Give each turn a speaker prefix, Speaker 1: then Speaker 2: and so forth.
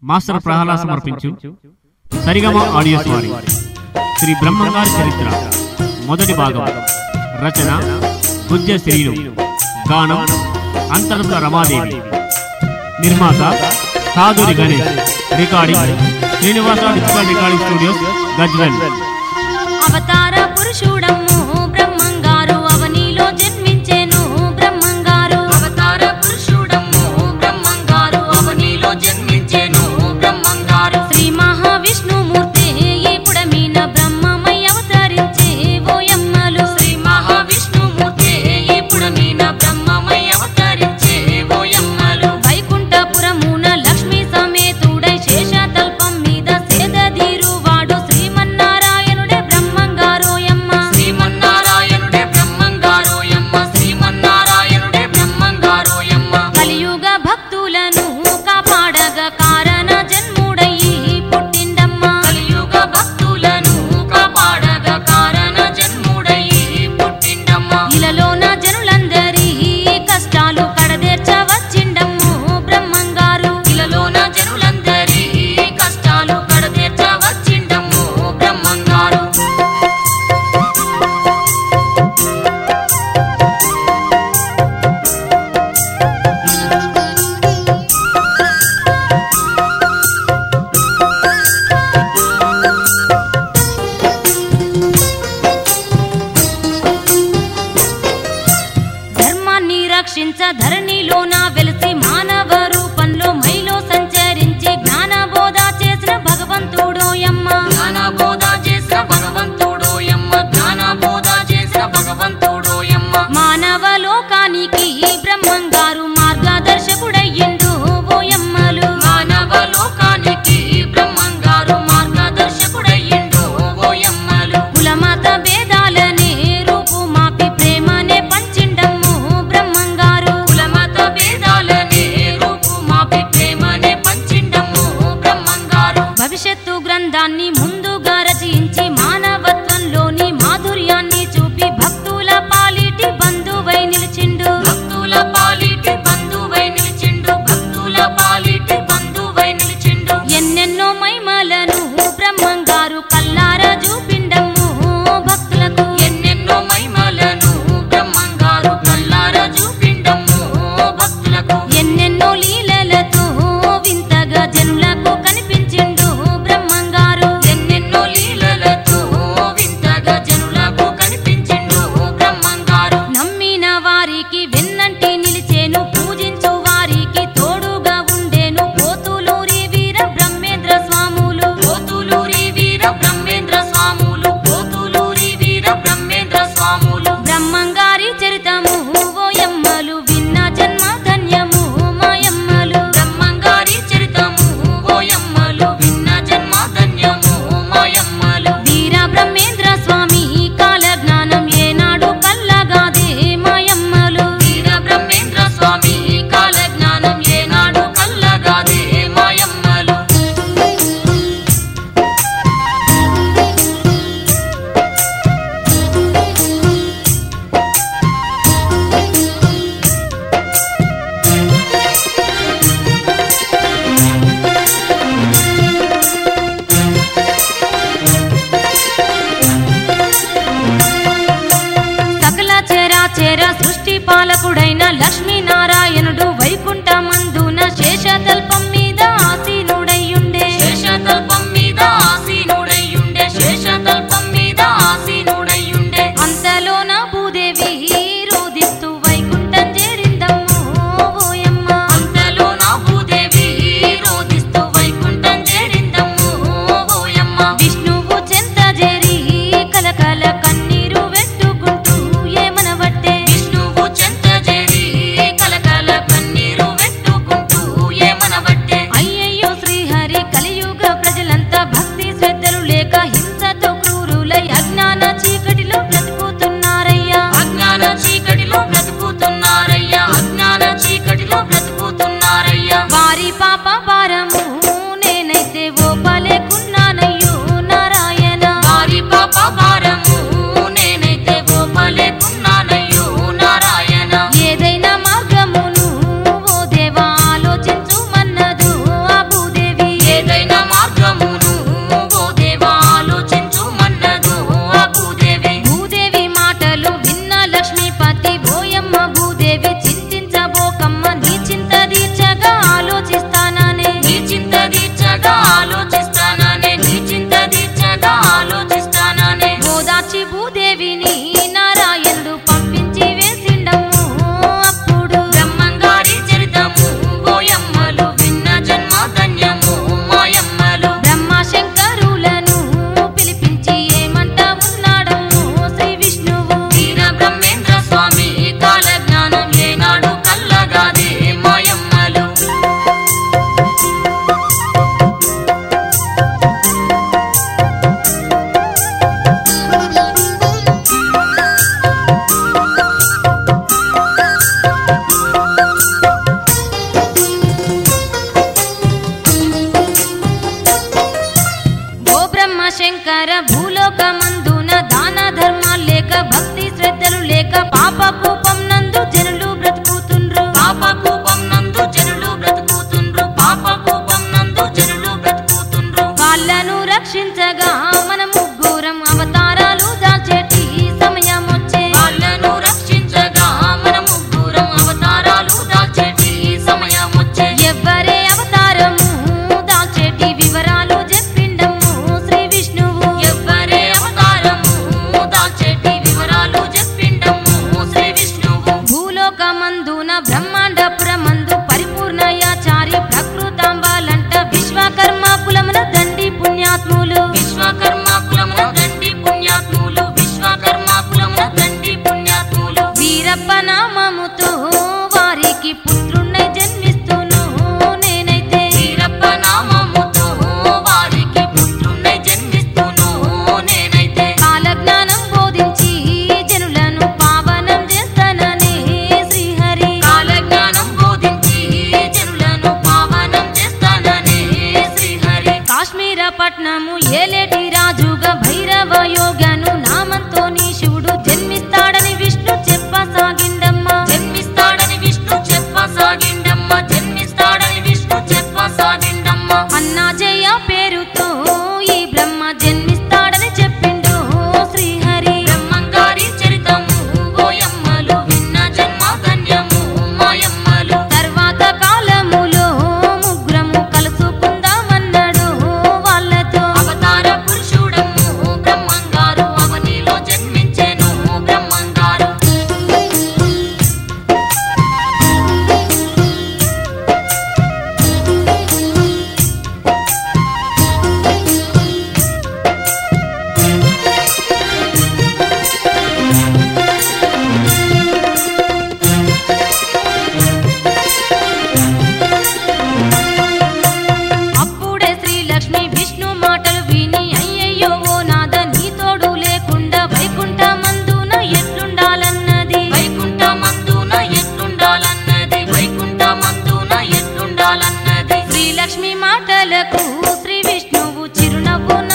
Speaker 1: Master Prahlad సమర్పించు సరిగమ audios వారి శ్రీ బ్రహ్మంగారి చరిత్ర మొదటి భాగం. రచన బుజ్జ శ్రీను. గానం అంతర్గత రమాదేవి. నిర్మాత సాధురి Ganesh. Recording Srinivasa digital recording studios, Gajwel.
Speaker 2: అవతార పురుషుడమ్ము బ్రహ్మంగారు అవనిలో జన్మించెను. బ్రహ్మంగారు అవతార పురుషుడమ్ము బ్రహ్మంగారు అవనిలో జన్మించెను. బ్రహ్మంగారు శ్రీ మహావిష్ణుమూర్తి ఇప్పుడమీన బ్రహ్మమై అవతరించే ఓయమ్మలు. శ్రీ మహావిష్ణుమూర్తి ఇప్పుడమీన బ్రహ్మమై అవతరించే ఓయమ్మలు. వైకుంఠపురమున లక్ష్మీ సమేతుడై శేషతల్పం మీద సేదదీరువాడు శ్రీమన్నారాయణుడే బ్రహ్మంగారోయమ్మ. శ్రీమన్నారాయణుడే బ్రహ్మంగారోయమ్మ. శ్రీమన్నారాయణుడే బ్రహ్మంగారోయమ్మ. కలియుగ భక్తులను కాపాడగా కారణ జన్ముడయి పుట్టిండమ్మ. కలియుగ భక్తులను కాపాడగా కారణ జన్ముడయి పుట్టిండమ్మ. ఇలలోన జనులందరి కష్టాలు కడదేర్చవచ్చిండమ్ము బ్రహ్మంగారు. ఇలలోన జనులందరి కష్టాలు కడదేర్చవచ్చిండమ్ము బ్రహ్మంగారు. ధర్మాన్ని రక్షించ ధరణిలోన వెలిసి మానవ రూపంలో మైలో సంచరించి జ్ఞానబోధ చేసిన భగవంతుడోయమ్మ. జ్ఞానబోధ చేసిన భగవంతుడోయమ్మ. జ్ఞానబోధ చేసిన భగవంతుడోయమ్మ. మానవ లోకానికి బ్రహ్మంగారు మార్గదర్శకుడయ్యిండు ఓయమ్మలు. మానవ లోకానికి బ్రహ్మంగారు మార్గదర్శకుడయ్యిండు ఓయమ్మలు. కులమత భేదాలనే రూపుమాపి ప్రేమనే పంచిండమ్ము బ్రహ్మంగారు. కులమత భేదాలనే రూపుమాపి ప్రేమనే పంచిండమ్ము బ్రహ్మంగారు. భవిష్యత్తు గ్రంథాన్ని ముందుగా రచించి మానవత్వంలోని మాధుర్యాన్ని చూపి భక్తుల పాలిటి బంధువై నిలిచిండు. భక్తుల పాలిటి బంధువై నిలిచిండు. భక్తుల పాలిటి బంధువై నిలిచిండు. ఎన్నెన్నో మహిమలను బ్రహ్మంగారు కల్లారా చూపిండమ్ము భక్తులకు. ఎన్నెన్నో మహిమలను బ్రహ్మంగారు కల్లారా చూపిండమ్ము భక్తులకు. ఎన్నెన్నో లీలలతో వింతగా జనులకు కనిపించిండు బ్రహ్మంగారు. ఎన్నెన్నో లీలలతో వింతగా జనులకు కనిపించిండు బ్రహ్మంగారు. నమ్మిన వారికి వెన్నంటి నిలిచేను, పూజించు వారికి తోడుగా ఉండేను. పోతులూరి వీర బ్రహ్మేంద్ర స్వాములు. పోతులూరి వీర బ్రహ్మేంద్ర స్వాములు. పోతులూరి వీర బ్రహ్మేంద్ర స్వాములు. బ్రహ్మంగారి చరితము ఓయమ్మలు విన్న జన్మ ధన్యము మాయమ్మలు. బ్రహ్మంగారి చరితము శంకర భూలోకమందున దాన ధర్మాలు లేక భక్తి శ్రద్ధలు లేక పాప కూపం నందు జనులు బ్రతుకుతుండ్రు పాప కూపం నందు జనులు బ్రతుకుతుండ్రు పాప కూపం నందు జనులు బ్రతుకుతుండ్రు వాళ్ళను రక్షించగా మన ముగ్గురం అవతారాలు దాల్చేటి సమయం వచ్చే వాళ్ళను రక్షించగా మన ముగ్గురం అవతారాలు దాల్చేటి సమయం వచ్చే ఎవ్వరే అవతారము దాల్చేటి వివరాలు చెప్పిండము శ్రీ విష్ణువు ఎవ్వరే అవతారము దాల్చేటి వివరాలు చెప్పిండము శ్రీ విష్ణువు భూలోకమందున బ్రహ్మాండపురమందు పరిపూర్ణయాచారి ప్రకృతాంబాలంట విశ్వకర్మ కులమున దండి పుణ్యాత్ములు విశ్వకర్మ కులమున దండి పుణ్యాత్ములు విశ్వకర్మ కులమున దండి పుణ్యాత్ములు వీరప్ప నామముతో వారికి పుత్రుణ్ణి జన్మిస్తును నేనైతే వీరప్ప నామముతో వారికి పుత్రుణ్ణి జన్మిస్తును నేనైతే కాలజ్ఞానం బోధించి జనులను పావనం చేస్తాననే శ్రీహరి కాలజ్ఞానం బోధించి జనులను పావనం చేస్తాననే శ్రీహరి కాశ్మీర పట్నము ఏలేటి రాజుగా భైరవ యోగను నామంతోని శివుడు జన్మిస్తాడని విష్ణు చెప్పసాగిండమ్మ జన్మిస్తాడని విష్ణు చెప్పసాగిండమ్మ జన్మిస్తాడని విష్ణు చెప్పసాగిండమ్మ అన్నాజయ పేరుతో ఈ బ్రహ్మ జన్మిస్తాడని చెప్పిండు శ్రీహరి బ్రహ్మంగారి చరితము ఓయమ్మలు విన్న జన్మ ధన్యము మాయమ్మలు తర్వాత కాలములో ముగ్గురము కలుసుకుందామన్నాడు వాళ్ళతో అవతార పురుషుడము బ్రహ్మంగారు అవనిలో జన్మించెను బ్రహ్మంగారు అప్పుడే శ్రీలక్ష్మి విష్ణు మాటలు విని అయ్యయ్యో ఓ నాద నీ తోడు లేకుండా వైకుంఠమందున ఎట్లుండాలన్నది వైకుంఠమందున ఎట్లుండాలన్నది వైకుంఠమందున ఎట్లుండాలన్నది శ్రీలక్ష్మి మాటలకు శ్రీ విష్ణువు చిరునవ్వు